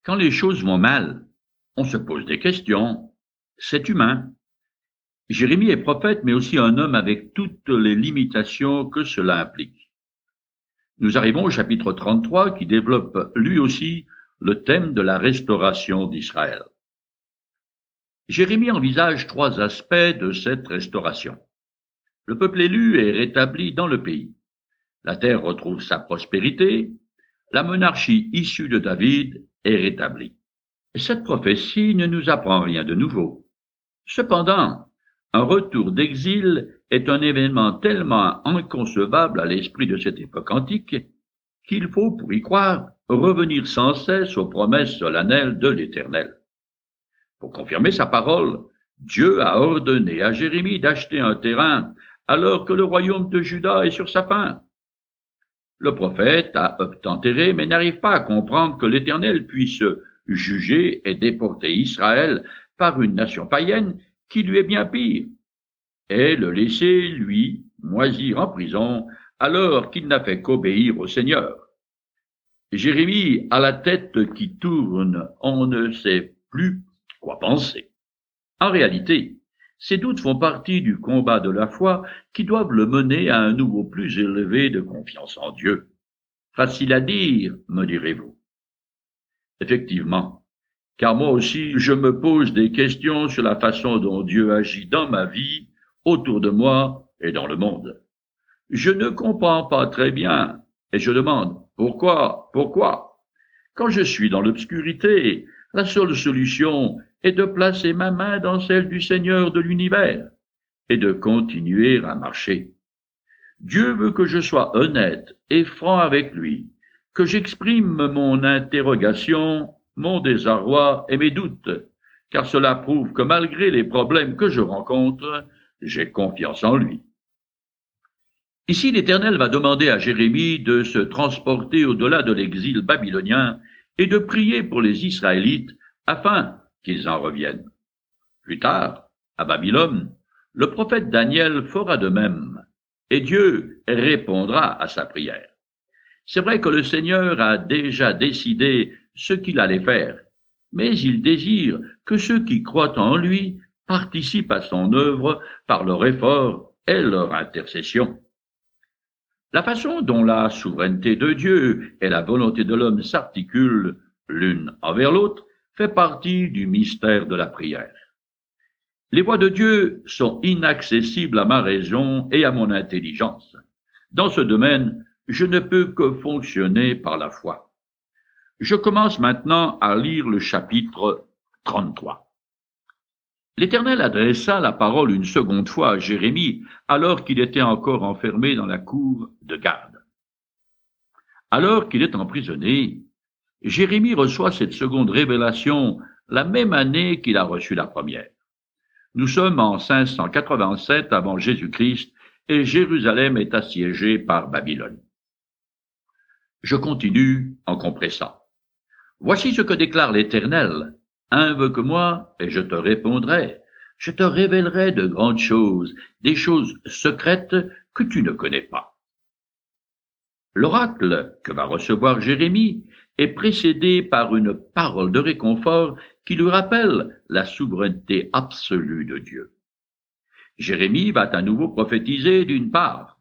Quand les choses vont mal, on se pose des questions. C'est humain. Jérémie est prophète, mais aussi un homme avec toutes les limitations que cela implique. Nous arrivons au chapitre 33 qui développe lui aussi le thème de la restauration d'Israël. Jérémie envisage trois aspects de cette restauration. Le peuple élu est rétabli dans le pays. La terre retrouve sa prospérité. La monarchie issue de David est rétablie. Cette prophétie ne nous apprend rien de nouveau. Cependant, un retour d'exil est un événement tellement inconcevable à l'esprit de cette époque antique qu'il faut, pour y croire, revenir sans cesse aux promesses solennelles de l'Éternel. Pour confirmer sa parole, Dieu a ordonné à Jérémie d'acheter un terrain alors que le royaume de Juda est sur sa fin. Le prophète a obtempéré mais n'arrive pas à comprendre que l'Éternel puisse juger et déporter Israël par une nation païenne qui lui est bien pire, et le laisser, lui, moisir en prison alors qu'il n'a fait qu'obéir au Seigneur. Jérémie a la tête qui tourne, on ne sait plus quoi penser. En réalité, ces doutes font partie du combat de la foi qui doivent le mener à un niveau plus élevé de confiance en Dieu. Facile à dire, me direz-vous. Effectivement, car moi aussi je me pose des questions sur la façon dont Dieu agit dans ma vie, autour de moi et dans le monde. Je ne comprends pas très bien et je demande pourquoi. Quand je suis dans l'obscurité, la seule solution est de placer ma main dans celle du Seigneur de l'univers et de continuer à marcher. Dieu veut que je sois honnête et franc avec lui, que j'exprime mon interrogation, mon désarroi et mes doutes, car cela prouve que malgré les problèmes que je rencontre, j'ai confiance en lui. Ici, l'Éternel va demander à Jérémie de se transporter au-delà de l'exil babylonien et de prier pour les Israélites afin qu'ils en reviennent. Plus tard, à Babylone, le prophète Daniel fera de même, et Dieu répondra à sa prière. C'est vrai que le Seigneur a déjà décidé ce qu'il allait faire, mais il désire que ceux qui croient en lui participent à son œuvre par leur effort et leur intercession. La façon dont la souveraineté de Dieu et la volonté de l'homme s'articulent l'une envers l'autre fait partie du mystère de la prière. Les voies de Dieu sont inaccessibles à ma raison et à mon intelligence. Dans ce domaine, je ne peux que fonctionner par la foi. Je commence maintenant à lire le chapitre 33. L'Éternel adressa la parole une seconde fois à Jérémie, alors qu'il était encore enfermé dans la cour de garde. Alors qu'il est emprisonné, Jérémie reçoit cette seconde révélation la même année qu'il a reçu la première. Nous sommes en 587 avant Jésus-Christ et Jérusalem est assiégée par Babylone. Je continue en compressant. Voici ce que déclare l'Éternel. Invoque-moi et je te répondrai. Je te révélerai de grandes choses, des choses secrètes que tu ne connais pas. L'oracle que va recevoir Jérémie est précédé par une parole de réconfort qui lui rappelle la souveraineté absolue de Dieu. Jérémie va à nouveau prophétiser d'une part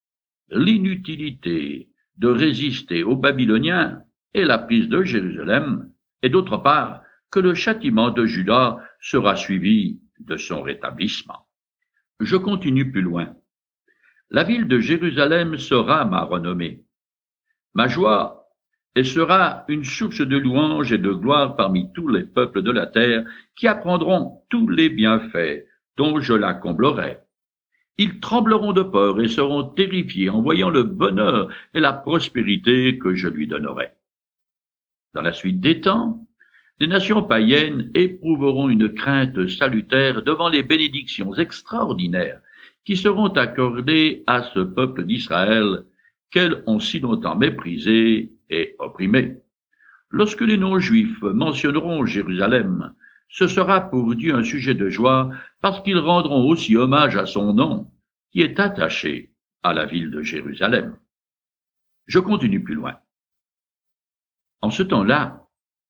l'inutilité de résister aux Babyloniens et la prise de Jérusalem, et d'autre part que le châtiment de Juda sera suivi de son rétablissement. Je continue plus loin. La ville de Jérusalem sera ma renommée, ma joie, et sera une source de louange et de gloire parmi tous les peuples de la terre qui apprendront tous les bienfaits dont je la comblerai. Ils trembleront de peur et seront terrifiés en voyant le bonheur et la prospérité que je lui donnerai. Dans la suite des temps, les nations païennes éprouveront une crainte salutaire devant les bénédictions extraordinaires qui seront accordées à ce peuple d'Israël qu'elles ont si longtemps méprisé et opprimé. Lorsque les non-juifs mentionneront Jérusalem, ce sera pour Dieu un sujet de joie parce qu'ils rendront aussi hommage à son nom qui est attaché à la ville de Jérusalem. Je continue plus loin. En ce temps-là,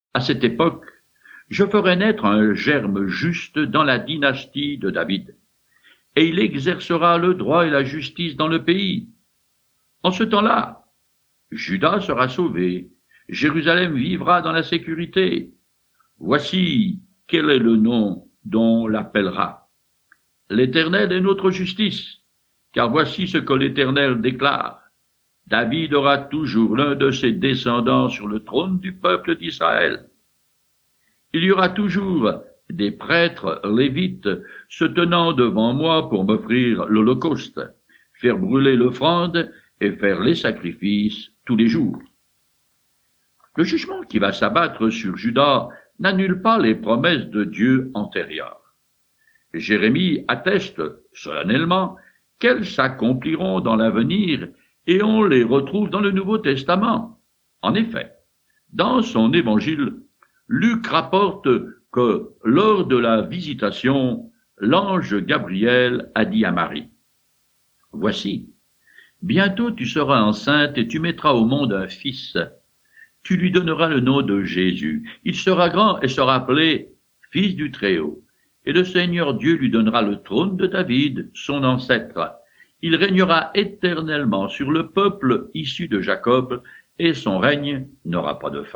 À cette époque, je ferai naître un germe juste dans la dynastie de David, et il exercera le droit et la justice dans le pays. En ce temps-là, Juda sera sauvé, Jérusalem vivra dans la sécurité. Voici quel est le nom dont l'appellera. L'Éternel est notre justice, car voici ce que l'Éternel déclare. David aura toujours l'un de ses descendants sur le trône du peuple d'Israël. Il y aura toujours des prêtres lévites se tenant devant moi pour m'offrir l'holocauste, faire brûler l'offrande et faire les sacrifices tous les jours. Le jugement qui va s'abattre sur Juda n'annule pas les promesses de Dieu antérieures. Jérémie atteste solennellement qu'elles s'accompliront dans l'avenir et on les retrouve dans le Nouveau Testament. En effet, dans son évangile, Luc rapporte que lors de la visitation, l'ange Gabriel a dit à Marie, « Voici, bientôt tu seras enceinte et tu mettras au monde un fils. Tu lui donneras le nom de Jésus. Il sera grand et sera appelé Fils du Très-Haut. Et le Seigneur Dieu lui donnera le trône de David, son ancêtre. Il régnera éternellement sur le peuple issu de Jacob, et son règne n'aura pas de fin. »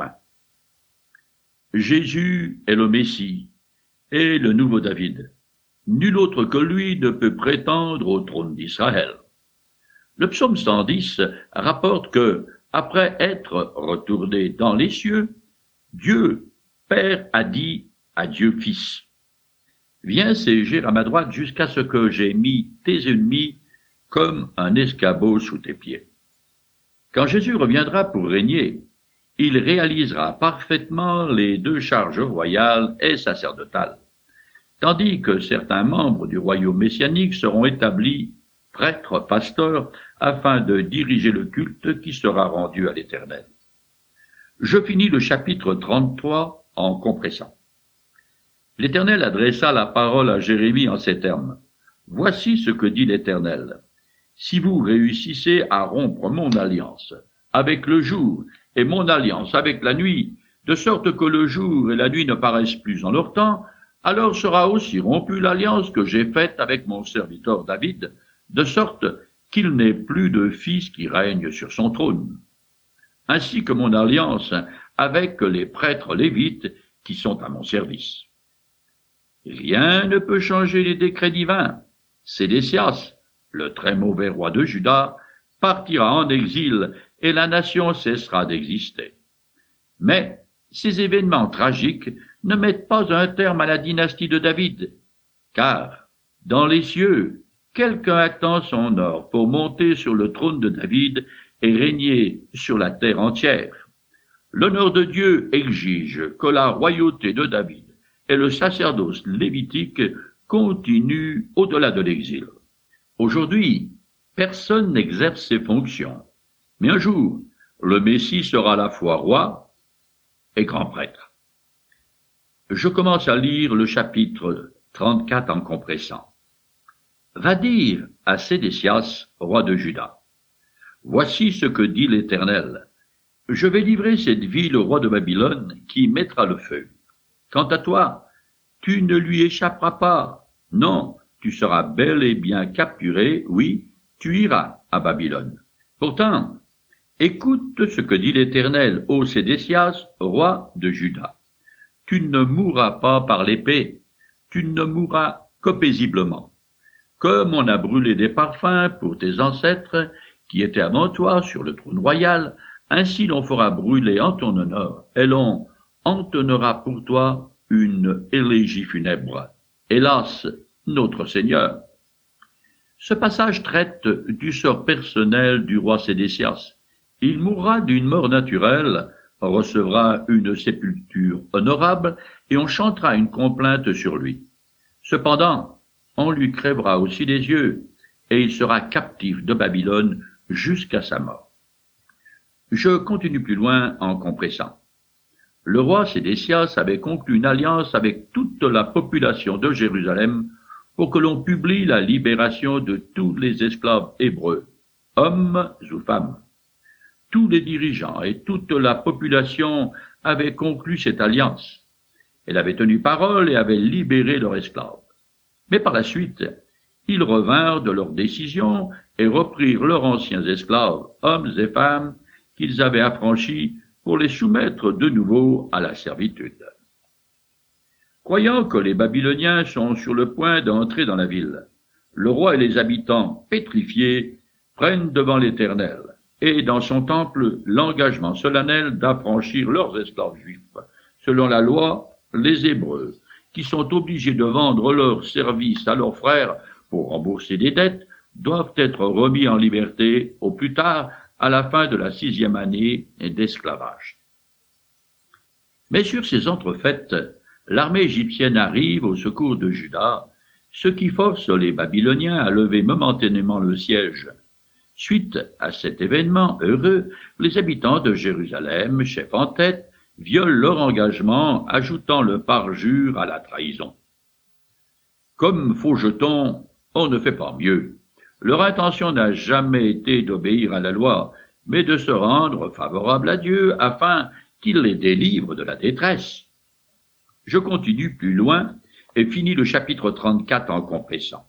Jésus est le Messie et le nouveau David. Nul autre que lui ne peut prétendre au trône d'Israël. Le psaume 110 rapporte que, après être retourné dans les cieux, Dieu Père a dit à Dieu Fils, « Viens siéger à ma droite jusqu'à ce que j'ai mis tes ennemis comme un escabeau sous tes pieds. » Quand Jésus reviendra pour régner, il réalisera parfaitement les deux charges royales et sacerdotales, tandis que certains membres du royaume messianique seront établis prêtres, pasteurs, afin de diriger le culte qui sera rendu à l'Éternel. Je finis le chapitre 33 en compressant. L'Éternel adressa la parole à Jérémie en ces termes. « Voici ce que dit l'Éternel. Si vous réussissez à rompre mon alliance avec le jour et mon alliance avec la nuit, de sorte que le jour et la nuit ne paraissent plus en leur temps, alors sera aussi rompue l'alliance que j'ai faite avec mon serviteur David, de sorte qu'il n'ait plus de fils qui règne sur son trône, ainsi que mon alliance avec les prêtres lévites qui sont à mon service. Rien ne peut changer les décrets divins. Sédécias, le très mauvais roi de Juda, partira en exil et la nation cessera d'exister. Mais ces événements tragiques ne mettent pas un terme à la dynastie de David, car, dans les cieux, quelqu'un attend son or pour monter sur le trône de David et régner sur la terre entière. L'honneur de Dieu exige que la royauté de David et le sacerdoce lévitique continuent au-delà de l'exil. Aujourd'hui, personne n'exerce ses fonctions, mais un jour, le Messie sera à la fois roi et grand prêtre. Je commence à lire le chapitre 34 en compressant. Va dire à Sédécias, roi de Juda, « Voici ce que dit l'Éternel. Je vais livrer cette ville au roi de Babylone qui mettra le feu. Quant à toi, tu ne lui échapperas pas. Non, tu seras bel et bien capturé, oui, tu iras à Babylone. Pourtant, écoute ce que dit l'Éternel, ô Sédécias, roi de Juda. Tu ne mourras pas par l'épée, tu ne mourras que paisiblement. Comme on a brûlé des parfums pour tes ancêtres qui étaient avant toi sur le trône royal, ainsi l'on fera brûler en ton honneur, et l'on entonnera pour toi une élégie funèbre. Hélas, notre Seigneur. » Ce passage traite du sort personnel du roi Sédécias. Il mourra d'une mort naturelle, recevra une sépulture honorable, et on chantera une complainte sur lui. Cependant, on lui crèvera aussi les yeux, et il sera captif de Babylone jusqu'à sa mort. Je continue plus loin en compressant. Le roi Sédécias avait conclu une alliance avec toute la population de Jérusalem pour que l'on publie la libération de tous les esclaves hébreux, hommes ou femmes. Tous les dirigeants et toute la population avait conclu cette alliance. Elle avait tenu parole et avait libéré leurs esclaves. Mais par la suite, ils revinrent de leur décision et reprirent leurs anciens esclaves, hommes et femmes, qu'ils avaient affranchis pour les soumettre de nouveau à la servitude. Croyant que les Babyloniens sont sur le point d'entrer dans la ville, le roi et les habitants, pétrifiés, prennent devant l'Éternel et dans son temple l'engagement solennel d'affranchir leurs esclaves juifs. Selon la loi, les Hébreux, qui sont obligés de vendre leurs services à leurs frères pour rembourser des dettes, doivent être remis en liberté au plus tard à la fin de la 6e année d'esclavage. Mais sur ces entrefaites, l'armée égyptienne arrive au secours de Juda, ce qui force les Babyloniens à lever momentanément le siège. Suite à cet événement heureux, les habitants de Jérusalem, chefs en tête, violent leur engagement, ajoutant le parjure à la trahison. Comme faux jetons, on ne fait pas mieux. Leur intention n'a jamais été d'obéir à la loi, mais de se rendre favorable à Dieu afin qu'il les délivre de la détresse. Je continue plus loin et finis le chapitre 34 en compressant.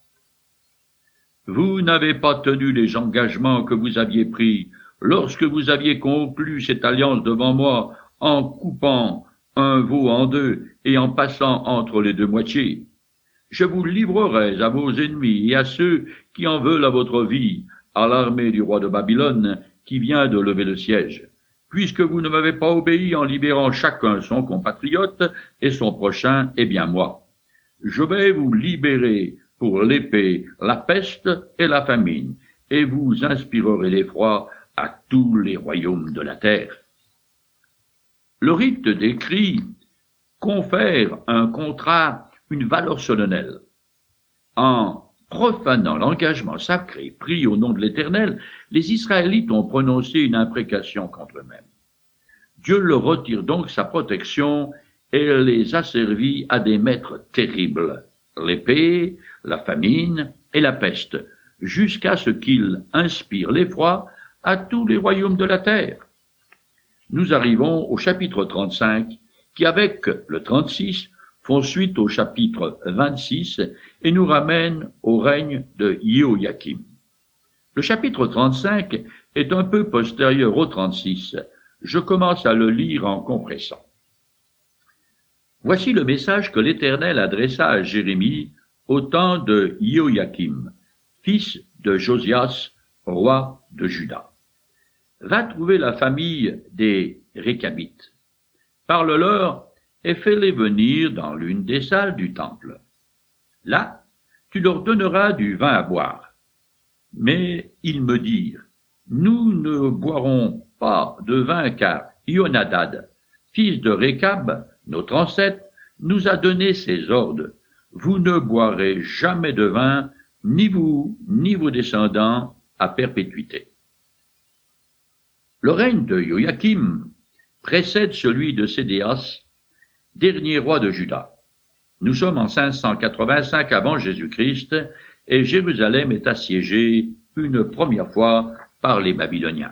Vous n'avez pas tenu les engagements que vous aviez pris lorsque vous aviez conclu cette alliance devant moi en coupant un veau en deux et en passant entre les deux moitiés. Je vous livrerai à vos ennemis et à ceux qui en veulent à votre vie, à l'armée du roi de Babylone qui vient de lever le siège, puisque vous ne m'avez pas obéi en libérant chacun son compatriote et son prochain, eh bien moi. Je vais vous libérer pour l'épée, la peste et la famine, et vous inspirerez l'effroi à tous les royaumes de la terre. Le rite décrit confère un contrat une valeur solennelle. En profanant l'engagement sacré pris au nom de l'Éternel, les Israélites ont prononcé une imprécation contre eux-mêmes. Dieu leur retire donc sa protection et les asservit à des maîtres terribles, l'épée, la famine et la peste, jusqu'à ce qu'il inspire l'effroi à tous les royaumes de la terre. Nous arrivons au chapitre 35, qui avec le 36 font suite au chapitre 26 et nous ramène au règne de Jéhoïakim. Le chapitre 35 est un peu postérieur au 36. Je commence à le lire en compressant. Voici le message que l'Éternel adressa à Jérémie au temps de Jéhoïakim, fils de Josias, roi de Juda. Va trouver la famille des Récabites. Parle-leur et fais-les venir dans l'une des salles du temple. Là, tu leur donneras du vin à boire. Mais ils me dirent, nous ne boirons pas de vin car Ionadad, fils de Récab, notre ancêtre, nous a donné ses ordres. Vous ne boirez jamais de vin, ni vous, ni vos descendants, à perpétuité. Le règne de Joachim précède celui de Sédéas, dernier roi de Juda. Nous sommes en 585 avant Jésus-Christ et Jérusalem est assiégée une première fois par les Babyloniens.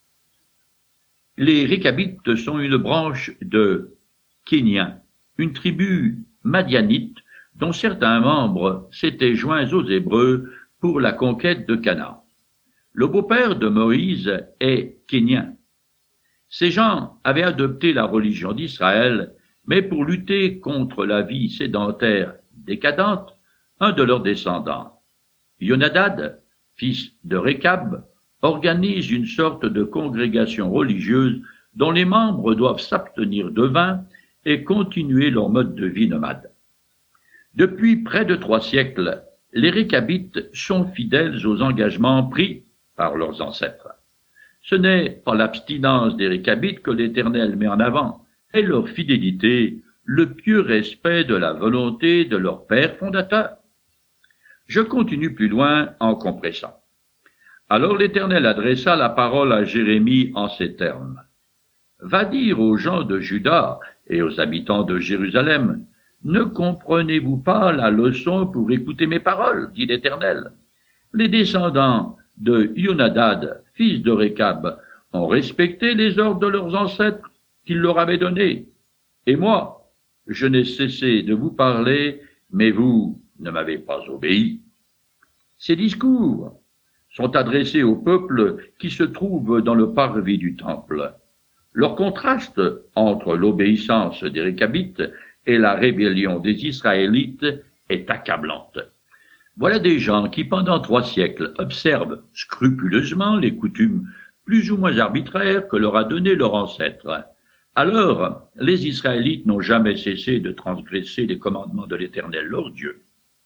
Les Récabites sont une branche de Kéniens, une tribu madianite dont certains membres s'étaient joints aux Hébreux pour la conquête de Canaan. Le beau-père de Moïse est Kénien. Ces gens avaient adopté la religion d'Israël, mais pour lutter contre la vie sédentaire décadente, un de leurs descendants, Ionadad, fils de Récab, organise une sorte de congrégation religieuse dont les membres doivent s'abstenir de vin et continuer leur mode de vie nomade. Depuis près de 3 siècles, les Récabites sont fidèles aux engagements pris par leurs ancêtres. Ce n'est pas l'abstinence des Récabites que l'Éternel met en avant, et leur fidélité, le pieux respect de la volonté de leur père fondateur. Je continue plus loin en compressant. Alors l'Éternel adressa la parole à Jérémie en ces termes. Va dire aux gens de Juda et aux habitants de Jérusalem, ne comprenez-vous pas la leçon pour écouter mes paroles, dit l'Éternel. Les descendants de Ionadad, fils de Récab, ont respecté les ordres de leurs ancêtres qu'il leur avait donné. Et moi, je n'ai cessé de vous parler, mais vous ne m'avez pas obéi. Ces discours sont adressés au peuple qui se trouve dans le parvis du temple. Leur contraste entre l'obéissance des Récabites et la rébellion des Israélites est accablante. Voilà des gens qui, pendant 3 siècles, observent scrupuleusement les coutumes plus ou moins arbitraires que leur a données leur ancêtre. Alors, les Israélites n'ont jamais cessé de transgresser les commandements de l'Éternel, leur Dieu.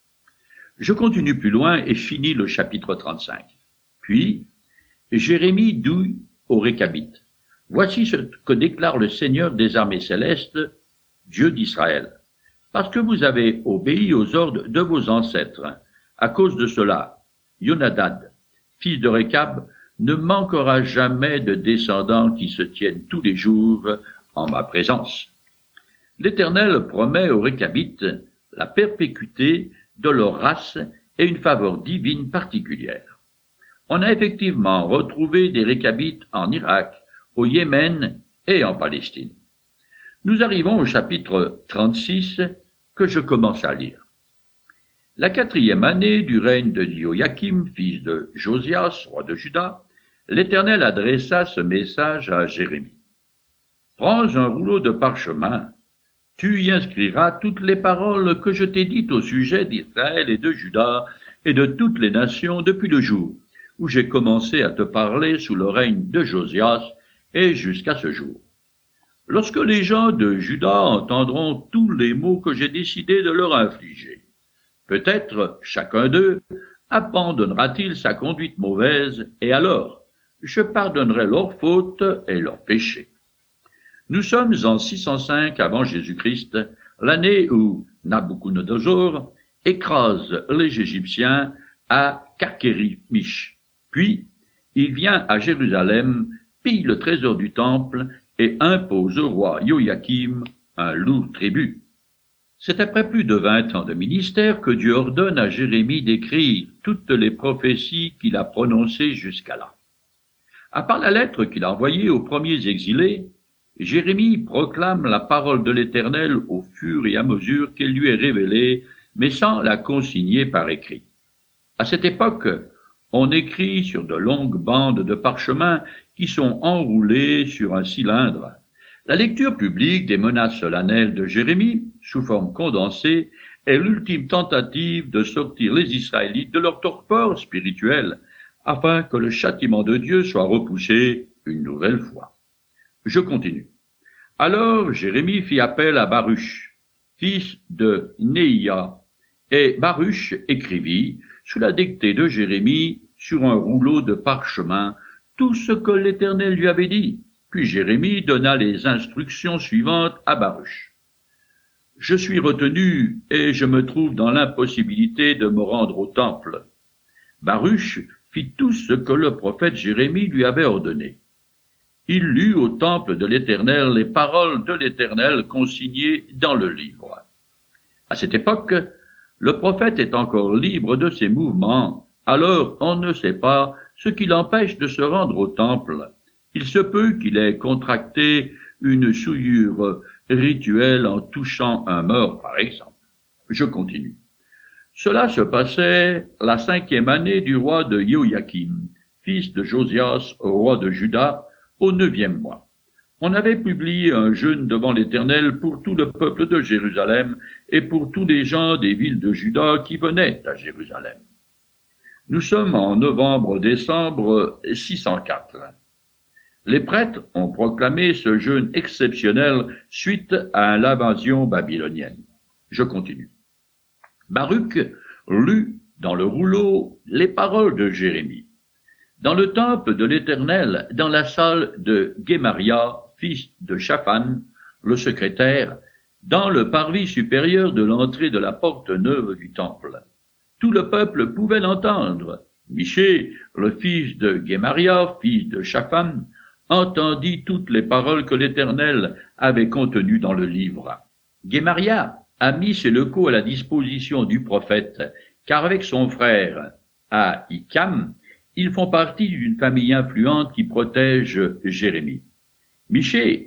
Je continue plus loin et finis le chapitre 35. Puis, Jérémie dit aux Récabites, « Voici ce que déclare le Seigneur des armées célestes, Dieu d'Israël. Parce que vous avez obéi aux ordres de vos ancêtres, à cause de cela, Jonadab, fils de Récab, ne manquera jamais de descendants qui se tiennent tous les jours en ma présence. L'Éternel promet aux Récabites la perpétuité de leur race et une faveur divine particulière. On a effectivement retrouvé des Récabites en Irak, au Yémen et en Palestine. Nous arrivons au chapitre 36 que je commence à lire. La 4e année du règne de Joachim, fils de Josias, roi de Juda, l'Éternel adressa ce message à Jérémie. Prends un rouleau de parchemin, tu y inscriras toutes les paroles que je t'ai dites au sujet d'Israël et de Juda et de toutes les nations depuis le jour où j'ai commencé à te parler sous le règne de Josias et jusqu'à ce jour. Lorsque les gens de Juda entendront tous les maux que j'ai décidé de leur infliger, peut-être chacun d'eux abandonnera-t-il sa conduite mauvaise, et alors je pardonnerai leurs fautes et leurs péchés. Nous sommes en 605 avant Jésus-Christ, l'année où Nabuchodonosor écrase les Égyptiens à Karkérimish. Puis, il vient à Jérusalem, pille le trésor du temple et impose au roi Joachim un lourd tribut. C'est après plus de 20 ans de ministère que Dieu ordonne à Jérémie d'écrire toutes les prophéties qu'il a prononcées jusqu'à là. À part la lettre qu'il a envoyée aux premiers exilés, Jérémie proclame la parole de l'Éternel au fur et à mesure qu'elle lui est révélée, mais sans la consigner par écrit. À cette époque, on écrit sur de longues bandes de parchemin qui sont enroulées sur un cylindre. La lecture publique des menaces solennelles de Jérémie, sous forme condensée, est l'ultime tentative de sortir les Israélites de leur torpeur spirituelle, afin que le châtiment de Dieu soit repoussé une nouvelle fois. Je continue. Alors Jérémie fit appel à Baruch, fils de Néhia, et Baruch écrivit, sous la dictée de Jérémie, sur un rouleau de parchemin, tout ce que l'Éternel lui avait dit. Puis Jérémie donna les instructions suivantes à Baruch. Je suis retenu et je me trouve dans l'impossibilité de me rendre au temple. Baruch fit tout ce que le prophète Jérémie lui avait ordonné. Il lut au temple de l'Éternel les paroles de l'Éternel consignées dans le livre. À cette époque, le prophète est encore libre de ses mouvements, alors on ne sait pas ce qui l'empêche de se rendre au temple. Il se peut qu'il ait contracté une souillure rituelle en touchant un mort, par exemple. Je continue. Cela se passait la 5e année du roi de Joachim, fils de Josias, roi de Juda, au 9e mois. On avait publié un jeûne devant l'Éternel pour tout le peuple de Jérusalem et pour tous les gens des villes de Juda qui venaient à Jérusalem. Nous sommes en novembre-décembre 604. Les prêtres ont proclamé ce jeûne exceptionnel suite à l'invasion babylonienne. Je continue. Baruch lut dans le rouleau les paroles de Jérémie. Dans le temple de l'Éternel, dans la salle de Guémaria, fils de Shaphan, le secrétaire, dans le parvis supérieur de l'entrée de la porte neuve du temple. Tout le peuple pouvait l'entendre. Michée, le fils de Guémaria, fils de Shaphan, entendit toutes les paroles que l'Éternel avait contenues dans le livre. Guémaria a mis ses locaux à la disposition du prophète, car avec son frère Ahikam, ils font partie d'une famille influente qui protège Jérémie. Michée,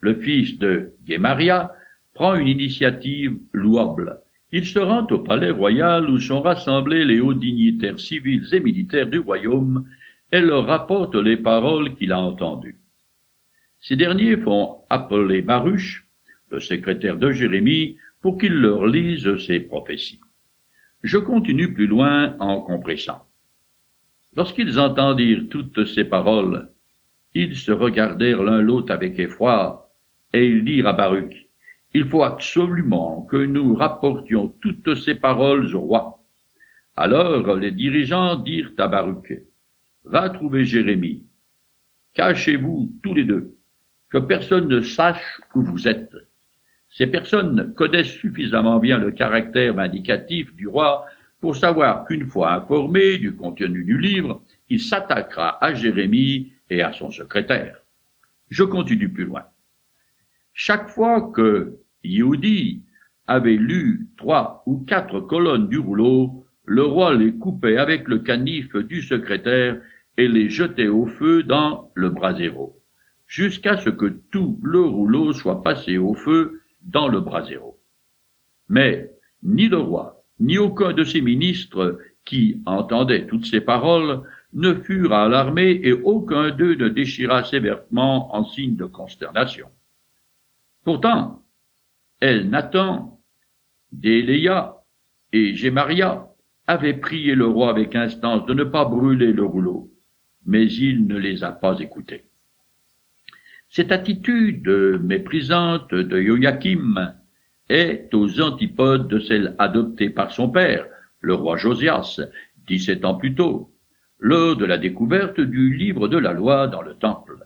le fils de Guémaria, prend une initiative louable. Il se rend au palais royal où sont rassemblés les hauts dignitaires civils et militaires du royaume et leur rapporte les paroles qu'il a entendues. Ces derniers font appeler Baruch, le secrétaire de Jérémie, pour qu'il leur lise ses prophéties. Je continue plus loin en compressant. Lorsqu'ils entendirent toutes ces paroles, ils se regardèrent l'un l'autre avec effroi, et ils dirent à Baruch, « Il faut absolument que nous rapportions toutes ces paroles au roi. » Alors les dirigeants dirent à Baruch, « Va trouver Jérémie. Cachez-vous tous les deux, que personne ne sache où vous êtes. » Ces personnes connaissent suffisamment bien le caractère vindicatif du roi pour savoir qu'une fois informé du contenu du livre, il s'attaquera à Jérémie et à son secrétaire. Je continue plus loin. Chaque fois que Yehudi avait lu 3 ou 4 colonnes du rouleau, le roi les coupait avec le canif du secrétaire et les jetait au feu dans le brasero, jusqu'à ce que tout le rouleau soit passé au feu dans le brasero. Mais ni le roi, ni aucun de ses ministres qui entendaient toutes ces paroles ne furent alarmés et aucun d'eux ne déchira ses vêtements en signe de consternation. Pourtant, Elnathan, Déléa et Gémaria avaient prié le roi avec instance de ne pas brûler le rouleau, mais il ne les a pas écoutés. Cette attitude méprisante de Joachim est aux antipodes de celle adoptée par son père, le roi Josias, 17 ans plus tôt, lors de la découverte du livre de la loi dans le temple.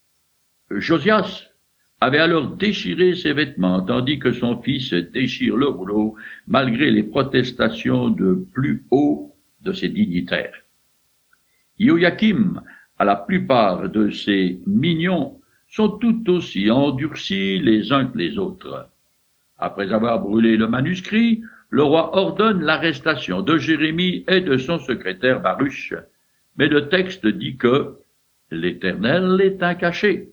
Josias avait alors déchiré ses vêtements, tandis que son fils déchire le rouleau, malgré les protestations de plus haut de ses dignitaires. Joachim, à la plupart de ses mignons, sont tout aussi endurcis les uns que les autres. Après avoir brûlé le manuscrit, le roi ordonne l'arrestation de Jérémie et de son secrétaire Baruch, mais le texte dit que l'Éternel les a cachés.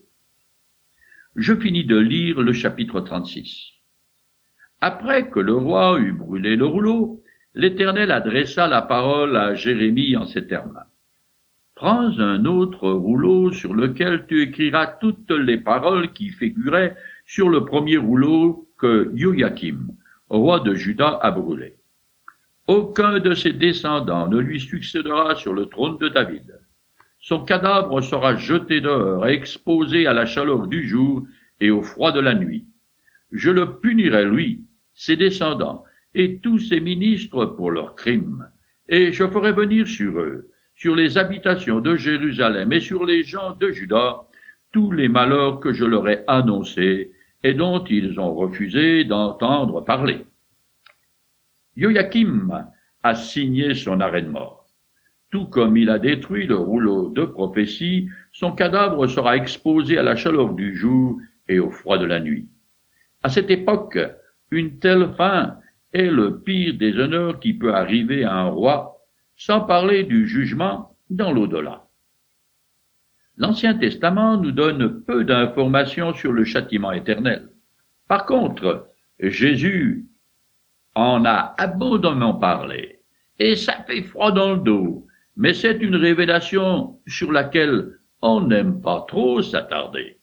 Je finis de lire le chapitre 36. Après que le roi eut brûlé le rouleau, l'Éternel adressa la parole à Jérémie en ces termes. Prends un autre rouleau sur lequel tu écriras toutes les paroles qui figuraient sur le premier rouleau que Joachim, roi de Juda, a brûlé. Aucun de ses descendants ne lui succédera sur le trône de David. Son cadavre sera jeté dehors et exposé à la chaleur du jour et au froid de la nuit. Je le punirai, lui, ses descendants et tous ses ministres pour leurs crimes, et je ferai venir sur eux, sur les habitations de Jérusalem et sur les gens de Juda, tous les malheurs que je leur ai annoncés et dont ils ont refusé d'entendre parler. Joachim a signé son arrêt de mort. Tout comme il a détruit le rouleau de prophétie, son cadavre sera exposé à la chaleur du jour et au froid de la nuit. À cette époque, une telle fin est le pire des honneurs qui peut arriver à un roi, sans parler du jugement dans l'au-delà. L'Ancien Testament nous donne peu d'informations sur le châtiment éternel. Par contre, Jésus en a abondamment parlé, et ça fait froid dans le dos, mais c'est une révélation sur laquelle on n'aime pas trop s'attarder.